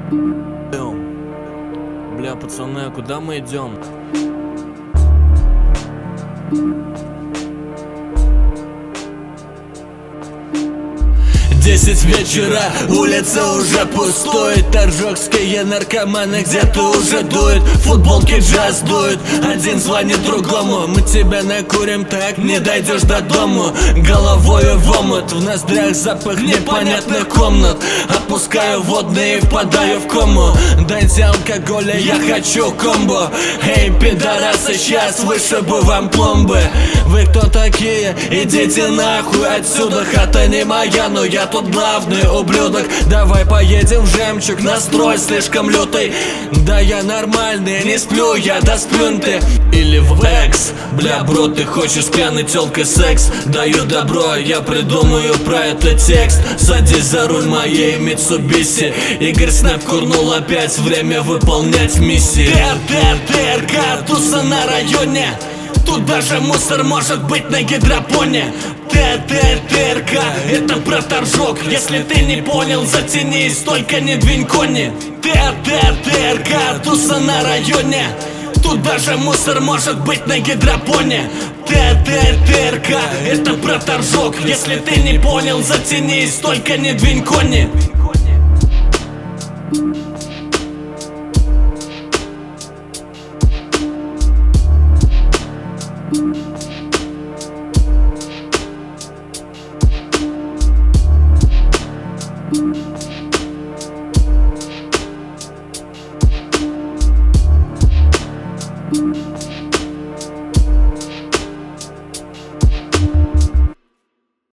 Бля, пацаны, а куда мы идем? 10 вечера, улица уже пустует. Торжокские наркоманы где-то уже дуют. Футболки джаз дуют, один звонит другому. Мы тебя накурим, так не дойдешь до дому. Головою в омут, в ноздрях запах непонятных комнат. Опускаю водные и впадаю в кому. Дайте алкоголя, я хочу комбо. Эй, пидорасы, сейчас вышибу вам пломбы. Вы кто такие? Идите нахуй отсюда. Хата не моя, но я тут главный ублюдок. Давай поедем в Жемчуг, настрой слишком лютый. Да я нормальный, не сплю, я до сплюнты. Или в Экс. Бля, бро, ты хочешь с пьяной тёлкой секс? Даю добро, я придумаю про это текст. Садись за руль моей Митсубиси. Игорь Снэп курнул опять, время выполнять миссии. ТРК, туса на районе. Тут даже мусор может быть на гидропоне. ТРК, это про торжок. Если ты не понял, затянись, только не двинь кони. ТРК, туса на районе. Тут даже мусор может быть на гидропоне. ТРК, это про торжок. Если ты не понял, затянись, только не двинь кони. Thank you.